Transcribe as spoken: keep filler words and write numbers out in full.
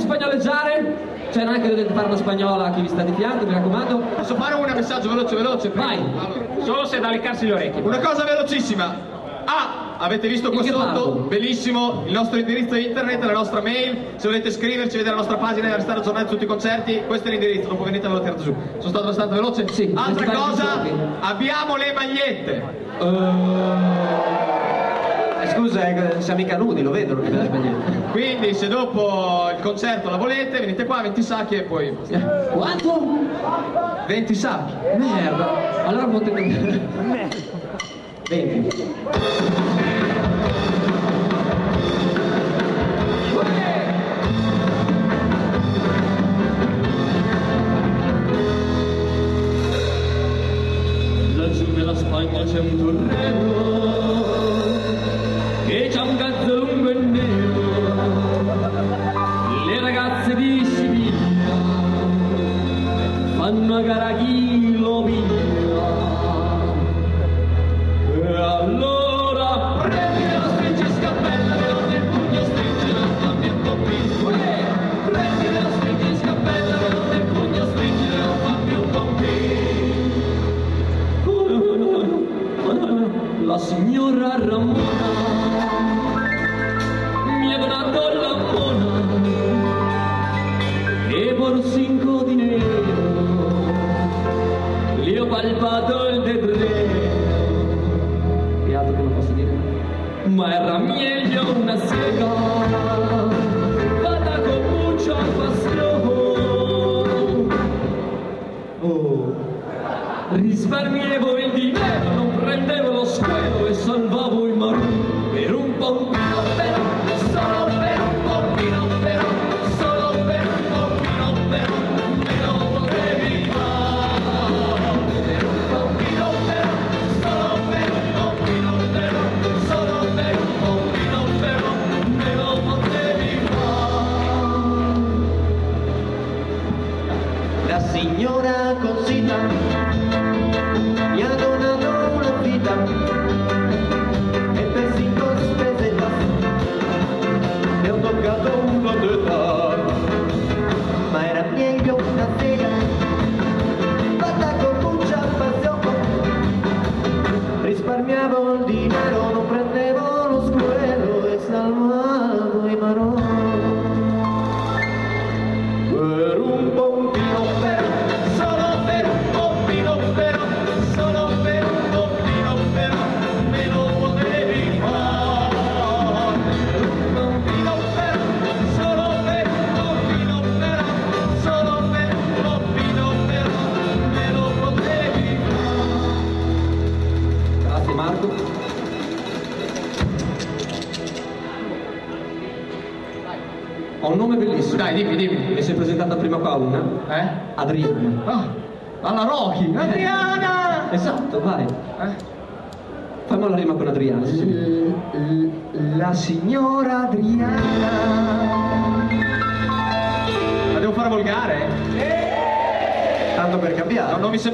spagnoleggiare? Cioè non è che dovete fare una spagnola a chi vi sta di fianco, mi raccomando. Posso fare un messaggio veloce veloce? Vai. Allora. Solo se da leccarsi le orecchie. Una cosa velocissima. Ah, avete visto qua sotto? Bellissimo, il nostro indirizzo internet, la nostra mail. Se volete scriverci, vedere la nostra pagina e restare aggiornati su tutti i concerti, questo è l'indirizzo, dopo venite e ve lo tirate giù. Sono stato abbastanza veloce? Sì. Altra cosa, abbiamo le magliette. Uh... Eh, scusa, eh, siamo mica nudi, lo vedono che le magliette. Quindi se dopo il concerto la volete, venite qua, venti sacchi e poi... Quanto? venti sacchi. Merda. Allora potete... venti. Laggiù nella Spagna c'è un torneo che c'ha un cazzo lungo e nero. Le ragazze di Siviglia fanno a gara chi lo piglia. E allora prendi la stringi scappella, le donne il pugno stringe, la fammi un po' più. Prendi la stringi scappella, le donne il pugno stringe, la fammi un po' più. La signora Ramona mi ha donato la mona e borsinco di nero, gli ho palpato il debreo. Che non posso dire, ma era meglio una sega fatta con mucha passione. Oh, risparmievo il dinero, non prendevo lo squero e salvavo i maroni per un pompino però, solo per un pompino però, solo per un pompino però, me lo potevi fare. Per un pompino però, solo per un pompino però, solo per un pompino però, me lo potevi fare. La signora Cosita mi ha donato una vita e per cinque spesetta ne ho toccato una teta, ma era meglio una sega fatta con mucha passione. Risparmiavo il dinero, non prendevo lo squero e salvavo i maroni. Per un pompino però, solo per un pompino però, solo per un pompino però, me lo potevi fare. Per un pompino però, solo per un pompino però, solo per un pompino però, me lo potevi fare. Grazie Marco. Ho un nome bellissimo. Dai, dimmi, dimmi. Mi si è presentata prima qua una. Eh? Adriana. Ah, alla Rocky. Adriana! Esatto, vai. Eh? Fammi la rima con Adriana. Sì, sì. La signora Adriana. La devo fare volgare? Tanto per cambiare. No, non mi sembra